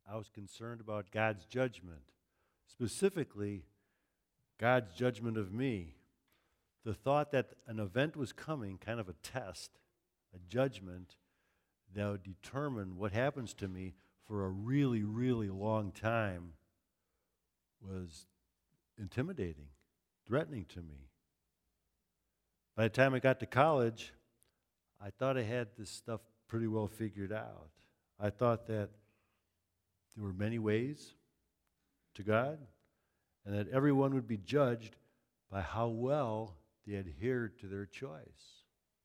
I was concerned about God's judgment, specifically God's judgment of me. The thought that an event was coming, kind of a test, a judgment, that would determine what happens to me for a really, really long time was intimidating, threatening to me. By the time I got to college, I thought I had this stuff pretty well figured out. I thought that there were many ways to God, and that everyone would be judged by how well they adhered to their choice.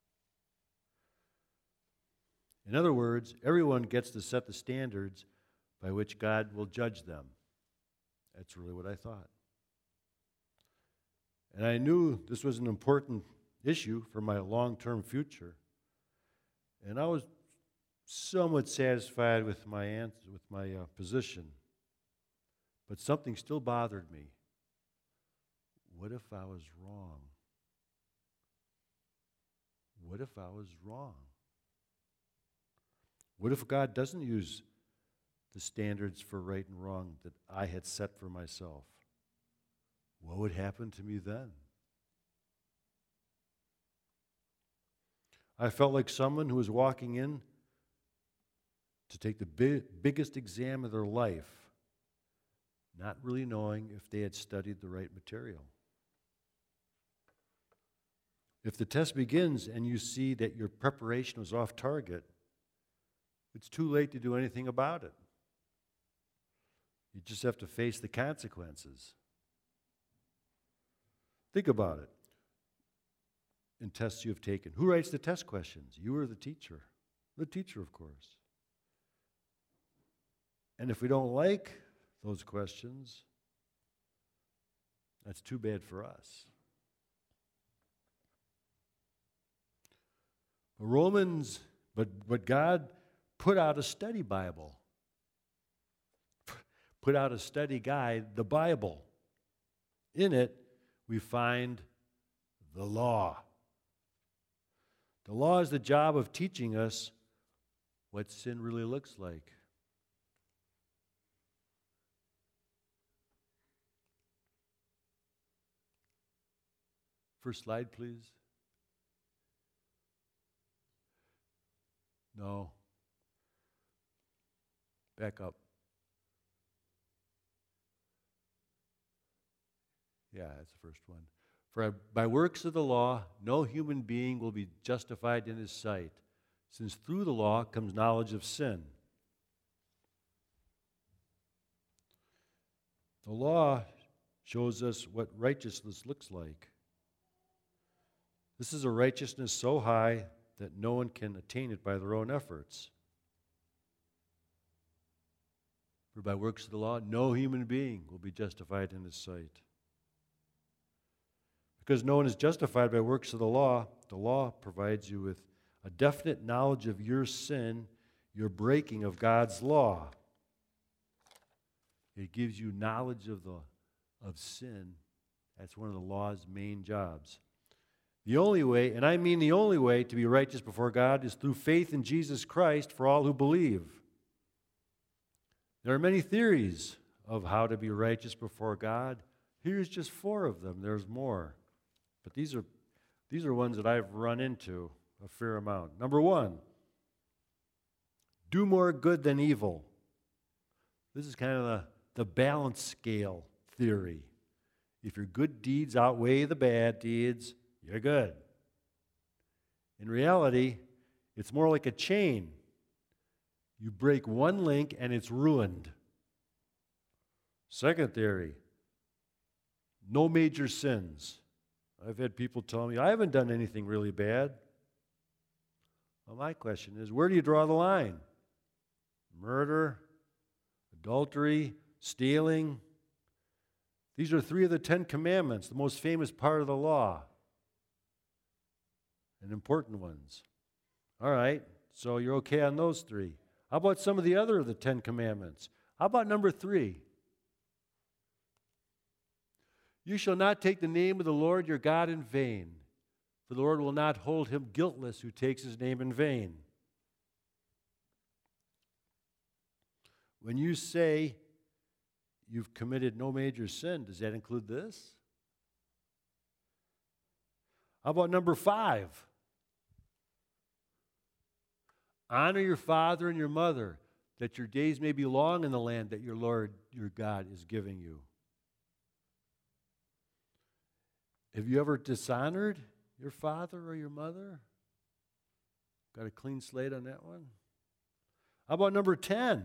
In other words, everyone gets to set the standards by which God will judge them. That's really what I thought. And I knew this was an important issue for my long-term future. And I was somewhat satisfied with my answer, with my position. But something still bothered me. What if I was wrong? What if I was wrong? What if God doesn't use the standards for right and wrong that I had set for myself? What would happen to me then? I felt like someone who was walking in to take the biggest exam of their life, not really knowing if they had studied the right material. If the test begins and you see that your preparation was off target, it's too late to do anything about it. You just have to face the consequences. Think about it. In tests you have taken, who writes the test questions? You or the teacher? The teacher, of course. And if we don't like those questions, that's too bad for us. But God put out a study Bible, put out a study guide, the Bible. In it, we find the law. The law is the job of teaching us what sin really looks like. First slide, please. No. Back up. Yeah, that's the first one. For by works of the law, no human being will be justified in his sight, since through the law comes knowledge of sin. The law shows us what righteousness looks like. This is a righteousness so high that no one can attain it by their own efforts. For by works of the law, no human being will be justified in his sight. Because no one is justified by works of the law provides you with a definite knowledge of your sin, your breaking of God's law. It gives you knowledge of sin. That's one of the law's main jobs. The only way, and I mean the only way, to be righteous before God is through faith in Jesus Christ for all who believe. There are many theories of how to be righteous before God. Here's just 4 of them. There's more. But these are ones that I've run into a fair amount. Number 1, do more good than evil. This is kind of the balance scale theory. If your good deeds outweigh the bad deeds, you're good. In reality, it's more like a chain. You break one link and it's ruined. Second theory, no major sins. I've had people tell me, I haven't done anything really bad. Well, my question is, where do you draw the line? Murder, adultery, stealing. These are 3 of the 10 commandments, the most famous part of the law, and important ones. All right, so you're okay on those 3. How about some of the other of the 10 commandments? How about number 3? You shall not take the name of the Lord your God in vain, for the Lord will not hold him guiltless who takes his name in vain. When you say you've committed no major sin, does that include this? How about number 5? Honor your father and your mother, that your days may be long in the land that your Lord, your God, is giving you. Have you ever dishonored your father or your mother? Got a clean slate on that one? How about number 10?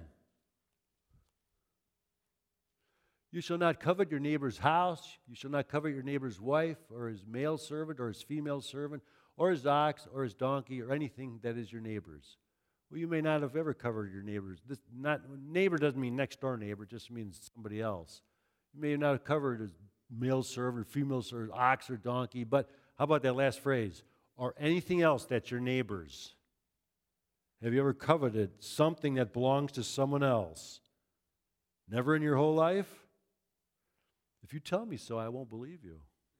You shall not covet your neighbor's house. You shall not covet your neighbor's wife or his male servant or his female servant or his ox or his donkey or anything that is your neighbor's. Well, you may not have ever coveted your neighbor's. Neighbor doesn't mean next door neighbor, it just means somebody else. You may not have covered his male servant, female servant, ox or donkey, but how about that last phrase? Or anything else that's your neighbor's. Have you ever coveted something that belongs to someone else? Never in your whole life? If you tell me so, I won't believe you.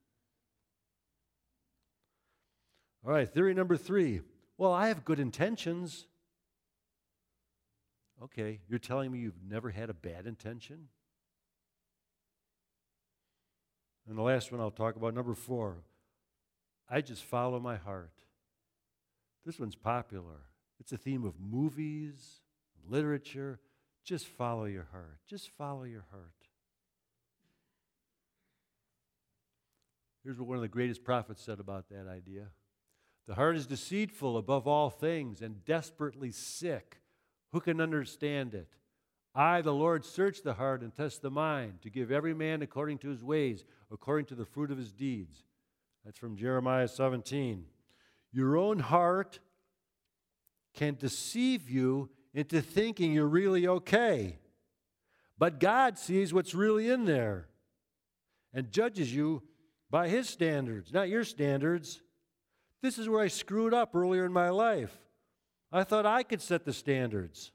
All right, theory number 3. Well, I have good intentions. Okay, you're telling me you've never had a bad intention? And the last one I'll talk about, number 4. I just follow my heart. This one's popular. It's a theme of movies, literature. Just follow your heart. Just follow your heart. Here's what one of the greatest prophets said about that idea. The heart is deceitful above all things and desperately sick. Who can understand it? I, the Lord, search the heart and test the mind to give every man according to his ways, according to the fruit of his deeds. That's from Jeremiah 17. Your own heart can deceive you into thinking you're really okay. But God sees what's really in there and judges you by His standards, not your standards. This is where I screwed up earlier in my life. I thought I could set the standards.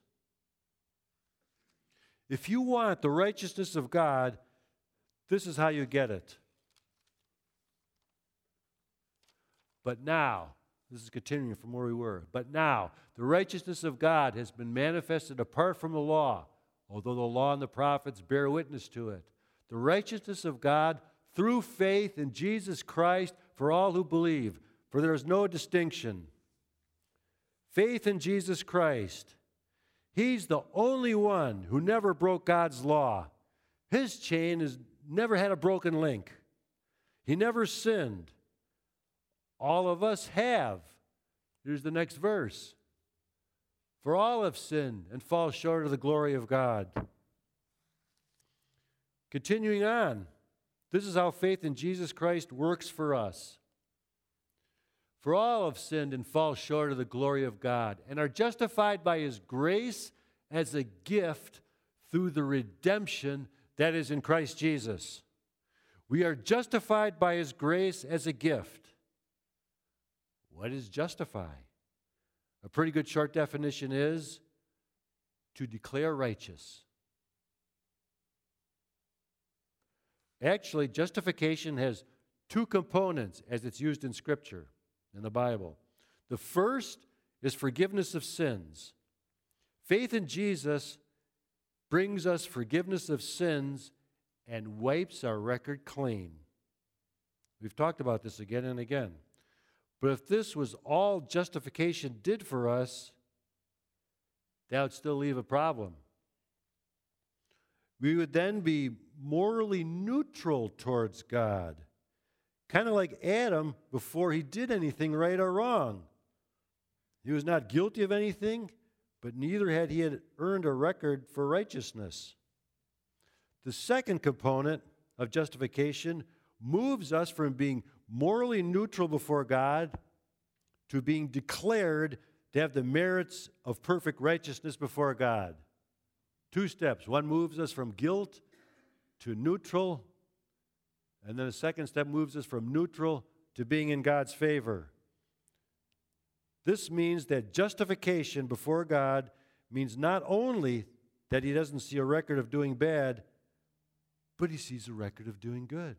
If you want the righteousness of God, this is how you get it. But now, this is continuing from where we were. But now, the righteousness of God has been manifested apart from the law, although the law and the prophets bear witness to it. The righteousness of God through faith in Jesus Christ for all who believe, for there is no distinction. Faith in Jesus Christ. He's the only one who never broke God's law. His chain has never had a broken link. He never sinned. All of us have. Here's the next verse. For all have sinned and fall short of the glory of God. Continuing on, this is how faith in Jesus Christ works for us. For all have sinned and fall short of the glory of God and are justified by His grace as a gift through the redemption that is in Christ Jesus. We are justified by His grace as a gift. What is justify? A pretty good short definition is to declare righteous. Actually, justification has two components as it's used in Scripture, in the Bible. The first is forgiveness of sins. Faith in Jesus brings us forgiveness of sins and wipes our record clean. We've talked about this again and again. But if this was all justification did for us, that would still leave a problem. We would then be morally neutral towards God, kind of like Adam before he did anything right or wrong. He was not guilty of anything, but neither had he earned a record for righteousness. The second component of justification moves us from being morally neutral before God to being declared to have the merits of perfect righteousness before God. 2 steps. One moves us from guilt to neutral, and then the second step moves us from neutral to being in God's favor. This means that justification before God means not only that He doesn't see a record of doing bad, but He sees a record of doing good.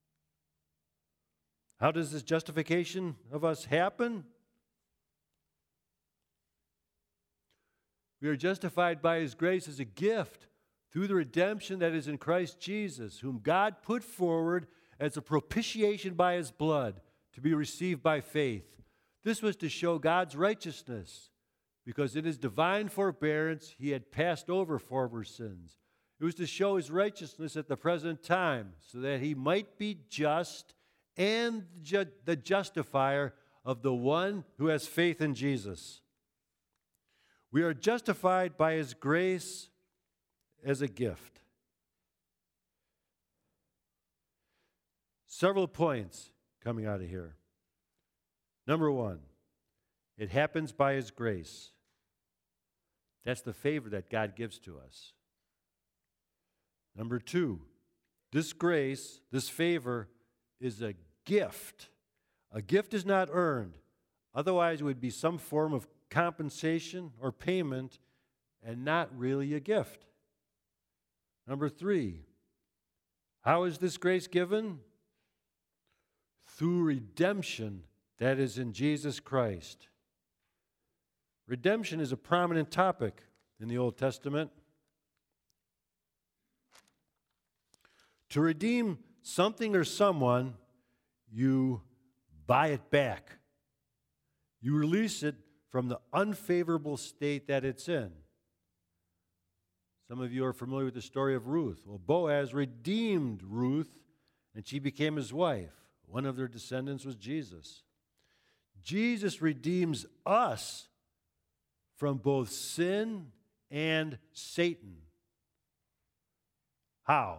How does this justification of us happen? We are justified by His grace as a gift through the redemption that is in Christ Jesus, whom God put forward as a propitiation by His blood to be received by faith. This was to show God's righteousness, because in His divine forbearance He had passed over former sins. It was to show His righteousness at the present time, so that He might be just and the justifier of the one who has faith in Jesus. We are justified by His grace as a gift. Several points coming out of here. Number one, it happens by His grace. That's the favor that God gives to us. Number two, this grace, this favor, is a gift. A gift is not earned. Otherwise, it would be some form of compensation or payment and not really a gift. Number three, how is this grace given? Through redemption that is in Jesus Christ. Redemption is a prominent topic in the Old Testament. To redeem something or someone, you buy it back. You release it from the unfavorable state that it's in. Some of you are familiar with the story of Ruth. Well, Boaz redeemed Ruth, and she became his wife. One of their descendants was Jesus. Jesus redeems us from both sin and Satan. How?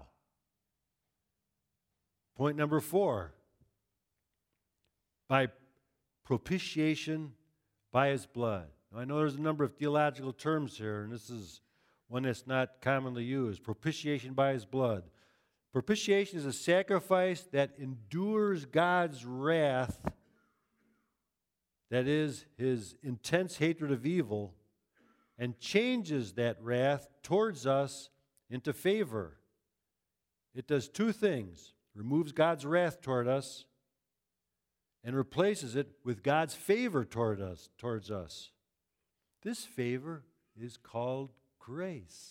Point number 4. By propitiation by His blood. Now, I know there's a number of theological terms here, and this is one that's not commonly used. Propitiation by His blood. Propitiation is a sacrifice that endures God's wrath, that is, His intense hatred of evil, and changes that wrath towards us into favor. It does two things: removes God's wrath toward us and replaces it with God's favor towards us. This favor is called grace.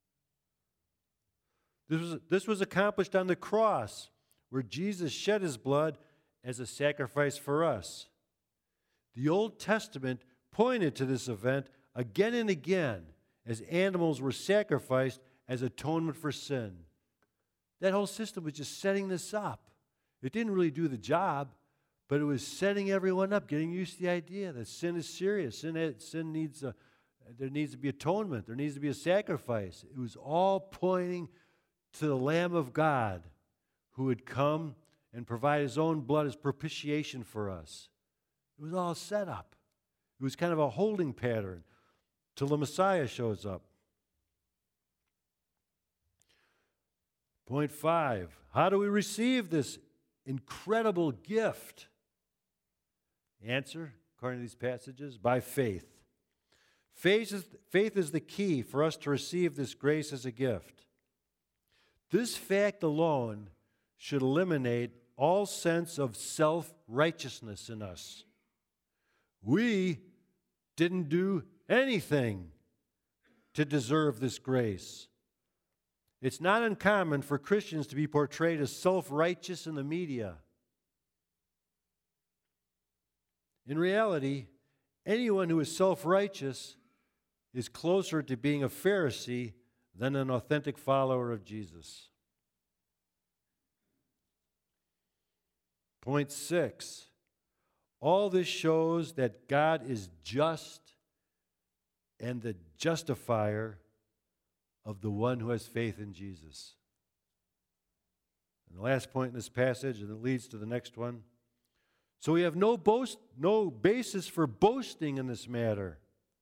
This was accomplished on the cross, where Jesus shed His blood as a sacrifice for us. The Old Testament pointed to this event again and again as animals were sacrificed as atonement for sin. That whole system was just setting this up. It didn't really do the job, but it was setting everyone up, getting used to the idea that sin is serious. Sin needs there needs to be atonement. There needs to be a sacrifice. It was all pointing to the Lamb of God who would come and provide His own blood as propitiation for us. It was all set up. It was kind of a holding pattern till the Messiah shows up. Point 5, how do we receive this incredible gift? Answer, according to these passages, by faith. Faith is the key for us to receive this grace as a gift. This fact alone should eliminate all sense of self-righteousness in us. We didn't do anything to deserve this grace. It's not uncommon for Christians to be portrayed as self-righteous in the media. In reality, anyone who is self-righteous is closer to being a Pharisee than an authentic follower of Jesus. Point 6. All this shows that God is just and the justifier of the one who has faith in Jesus. And the last point in this passage, and it leads to the next one. So we have no basis for boasting in this matter.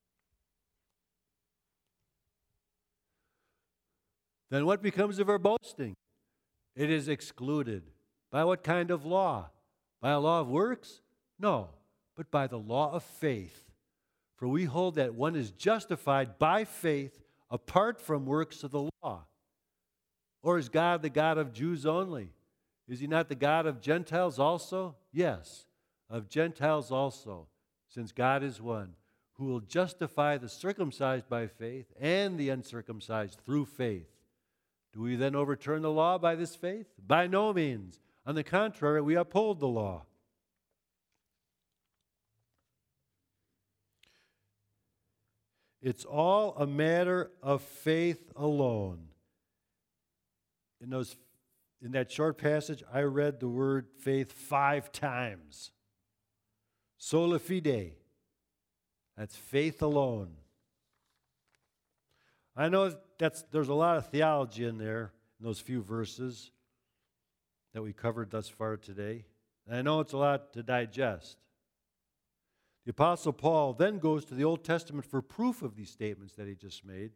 Then what becomes of our boasting? It is excluded. By what kind of law? By a law of works? No, but by the law of faith. For we hold that one is justified by faith apart from works of the law. Or is God the God of Jews only? Is He not the God of Gentiles also? Yes, of Gentiles also, since God is one. who will justify the circumcised by faith and the uncircumcised through faith. Do we then overturn the law by this faith? By no means. On the contrary, we uphold the law. It's all a matter of faith alone. In that short passage, I read the word faith 5 times. Sola fide. That's faith alone. I know there's a lot of theology in there, in those few verses that we covered thus far today. And I know it's a lot to digest. The Apostle Paul then goes to the Old Testament for proof of these statements that he just made.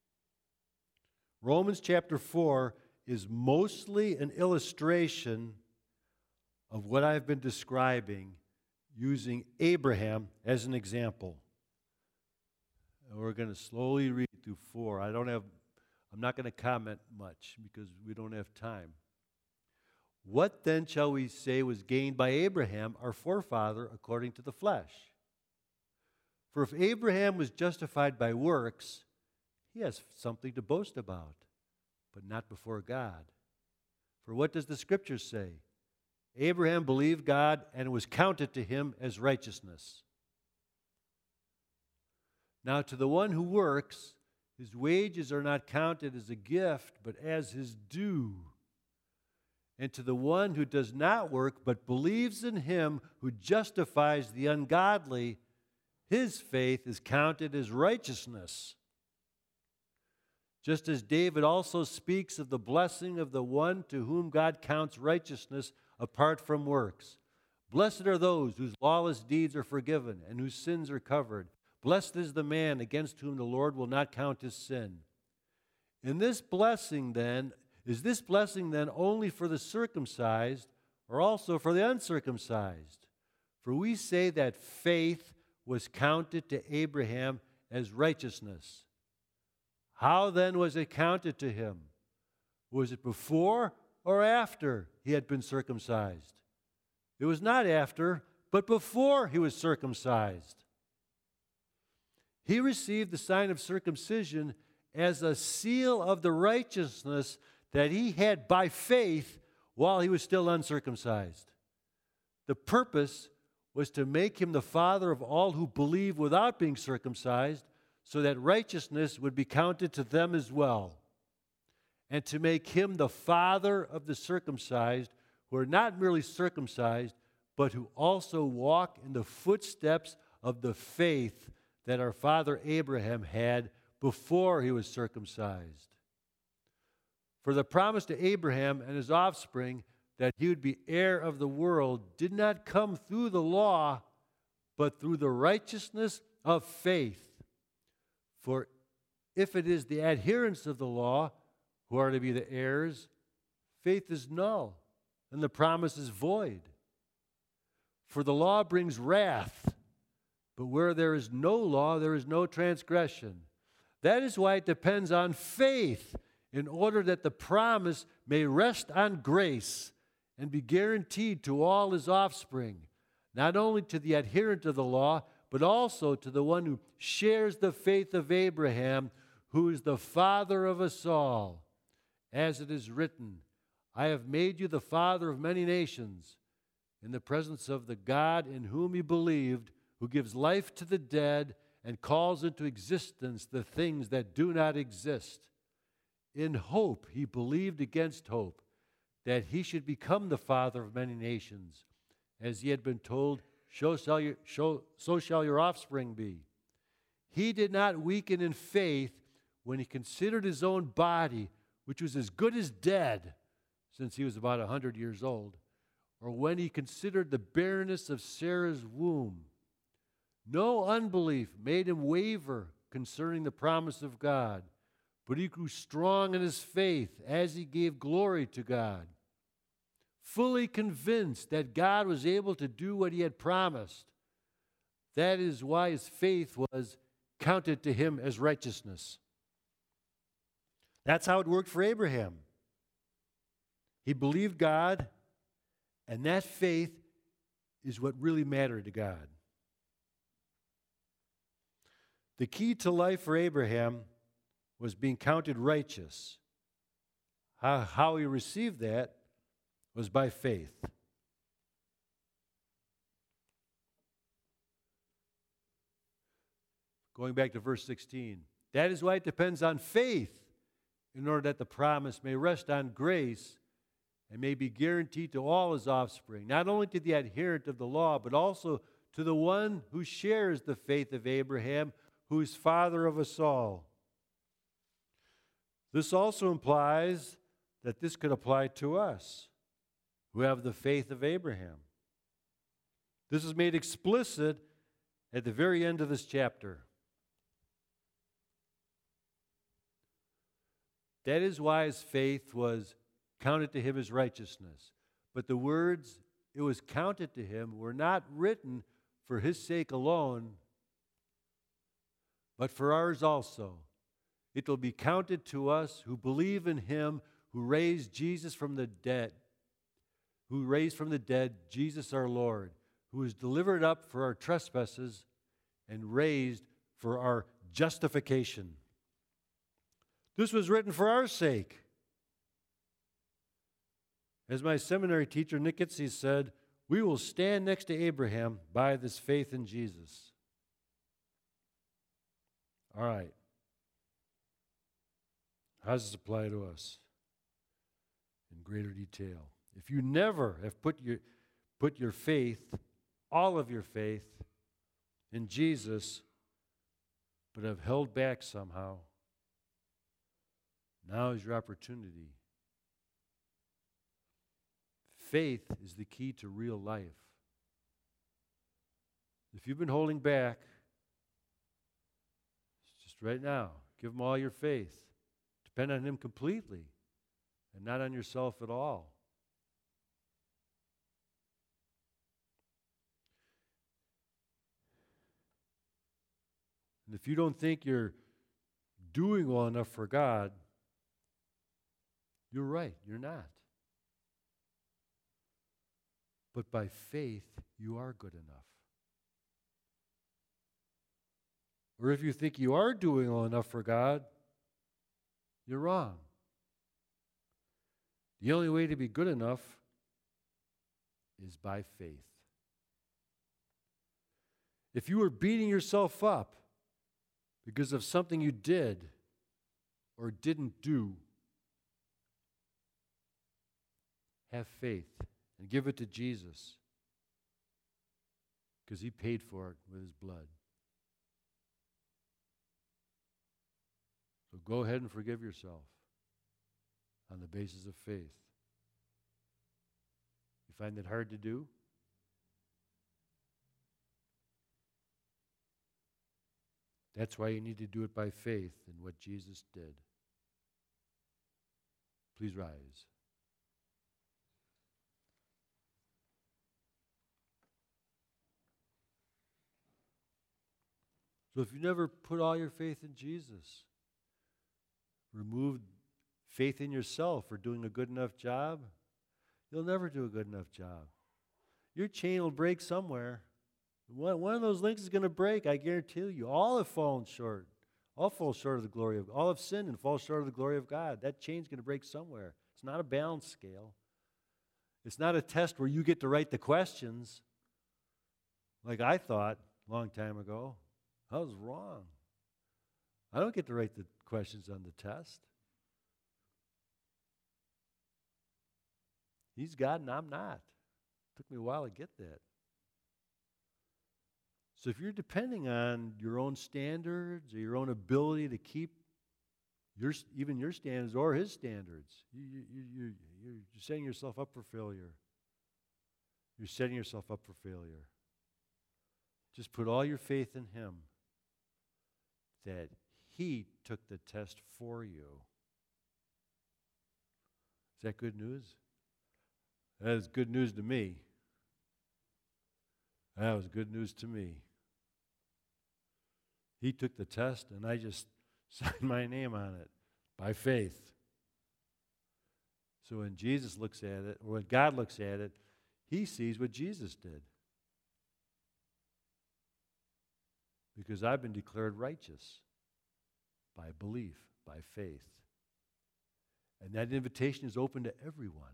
Romans chapter 4 is mostly an illustration of what I've been describing using Abraham as an example. And we're going to slowly read through 4. I'm not going to comment much because we don't have time. What then shall we say was gained by Abraham, our forefather, according to the flesh? For if Abraham was justified by works, he has something to boast about, but not before God. For what does the Scripture say? Abraham believed God, and it was counted to him as righteousness. Now to the one who works, his wages are not counted as a gift, but as his due. And to the one who does not work, but believes in him who justifies the ungodly, his faith is counted as righteousness. Just as David also speaks of the blessing of the one to whom God counts righteousness apart from works. Blessed are those whose lawless deeds are forgiven and whose sins are covered. Blessed is the man against whom the Lord will not count his sin. Is this blessing then only for the circumcised or also for the uncircumcised? For we say that faith was counted to Abraham as righteousness. How then was it counted to him? Was it before or after he had been circumcised? It was not after, but before he was circumcised. He received the sign of circumcision as a seal of the righteousness that he had by faith while he was still uncircumcised. The purpose was to make him the father of all who believe without being circumcised, so that righteousness would be counted to them as well, and to make him the father of the circumcised, who are not merely circumcised, but who also walk in the footsteps of the faith that our father Abraham had before he was circumcised. For the promise to Abraham and his offspring that he would be heir of the world did not come through the law, but through the righteousness of faith. For if it is the adherents of the law who are to be the heirs, faith is null, and the promise is void. For the law brings wrath, but where there is no law, there is no transgression. That is why it depends on faith, in order that the promise may rest on grace and be guaranteed to all his offspring, not only to the adherent of the law, but also to the one who shares the faith of Abraham, who is the father of us all. As it is written, I have made you the father of many nations, in the presence of the God in whom he believed, who gives life to the dead and calls into existence the things that do not exist. In hope he believed against hope, that he should become the father of many nations, as he had been told, so shall your offspring be. He did not weaken in faith when he considered his own body, which was as good as dead, since he was about 100 years old, or when he considered the barrenness of Sarah's womb. No unbelief made him waver concerning the promise of God, but he grew strong in his faith as he gave glory to God, fully convinced that God was able to do what he had promised. That is why his faith was counted to him as righteousness. That's how it worked for Abraham. He believed God, and that faith is what really mattered to God. The key to life for Abraham was being counted righteous. How he received that was by faith. Going back to verse 16. That is why it depends on faith, in order that the promise may rest on grace and may be guaranteed to all his offspring, not only to the adherent of the law, but also to the one who shares the faith of Abraham, who is father of us all. This also implies that this could apply to us, who have the faith of Abraham. This is made explicit at the very end of this chapter. That is why his faith was counted to him as righteousness. But the words, it was counted to him, were not written for his sake alone, but for ours also. It will be counted to us who believe in him who raised Jesus from the dead, who raised from the dead Jesus our Lord, who was delivered up for our trespasses and raised for our justification. This was written for our sake. As my seminary teacher, Nick Itzey, said, we will stand next to Abraham by this faith in Jesus. All right. How does this apply to us in greater detail? If you never have put your faith, all of your faith, in Jesus, but have held back somehow, now is your opportunity. Faith is the key to real life. If you've been holding back, just right now, give him all your faith. Depend on him completely and not on yourself at all. And if you don't think you're doing well enough for God, you're right, you're not. But by faith, you are good enough. Or if you think you are doing well enough for God, you're wrong. The only way to be good enough is by faith. If you were beating yourself up because of something you did or didn't do, have faith and give it to Jesus, because he paid for it with his blood. So go ahead and forgive yourself on the basis of faith. You find that hard to do? That's why you need to do it by faith in what Jesus did. Please rise. So if you never put all your faith in Jesus, removed faith in yourself for doing a good enough job, you'll never do a good enough job. Your chain will break somewhere. One of those links is going to break, I guarantee you. All have fallen short. All fall short of the glory of God. All have sinned and fall short of the glory of God. That chain's going to break somewhere. It's not a balance scale. It's not a test where you get to write the questions like I thought a long time ago. I was wrong. I don't get to write the questions on the test. He's God and I'm not. It took me a while to get that. So if you're depending on your own standards or your own ability to keep even your standards or his standards, you're setting yourself up for failure. You're setting yourself up for failure. Just put all your faith in him, that he took the test for you. Is that good news? That is good news to me. That was good news to me. He took the test, and I just signed my name on it by faith. So when Jesus looks at it, or when God looks at it, he sees what Jesus did. because I've been declared righteous by belief, by faith. And that invitation is open to everyone.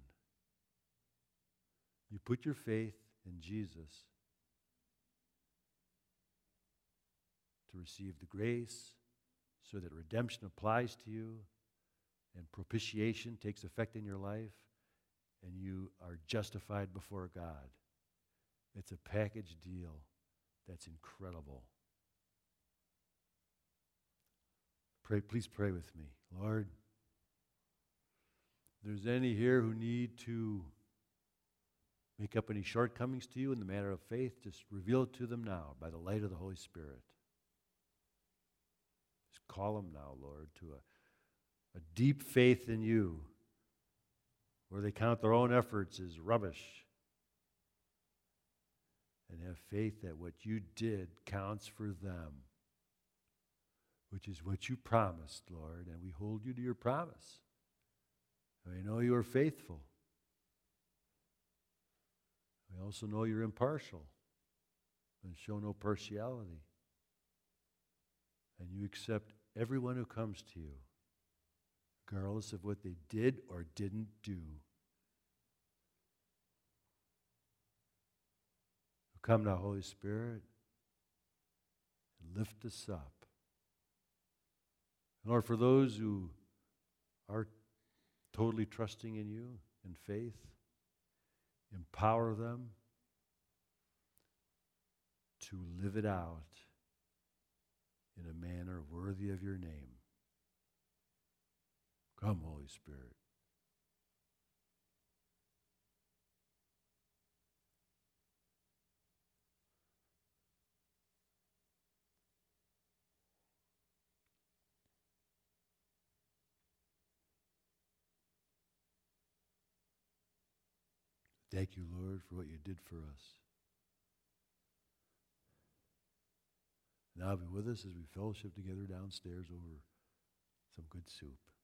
You put your faith in Jesus to receive the grace so that redemption applies to you and propitiation takes effect in your life and you are justified before God. It's a package deal that's incredible. Please pray with me. Lord, if there's any here who need to make up any shortcomings to you in the matter of faith, just reveal it to them now by the light of the Holy Spirit. Just call them now, Lord, to a deep faith in you where they count their own efforts as rubbish and have faith that what you did counts for them, which is what you promised, Lord, and we hold you to your promise. We know you are faithful. We also know you're impartial and show no partiality. And you accept everyone who comes to you, regardless of what they did or didn't do. Come now, Holy Spirit, and lift us up. Lord, for those who are totally trusting in you in faith, empower them to live it out in a manner worthy of your name. Come, Holy Spirit. Thank you, Lord, for what you did for us. Now be with us as we fellowship together downstairs over some good soup.